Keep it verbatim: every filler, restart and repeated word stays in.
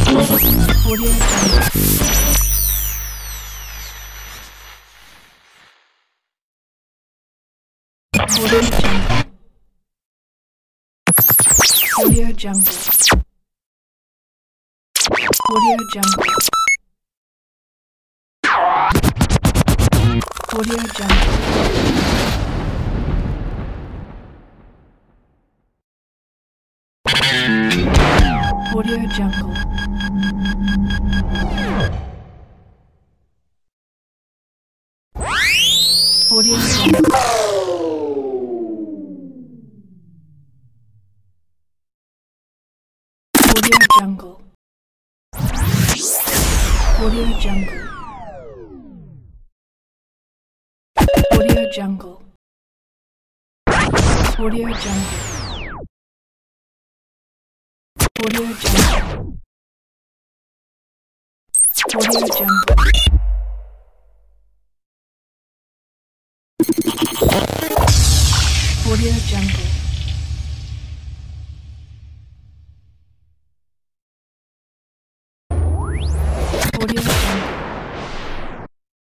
Audio Jungle. Audio Jungle. Audio Jungle. Audio Jungle. Audio Jungle. Audio Jungle. Audio Jungle. Audio Jungle. Audio Jungle. Audio Jungle. Audio Jungle. Audio Jungle. Audio Jungle. Audio Jungle.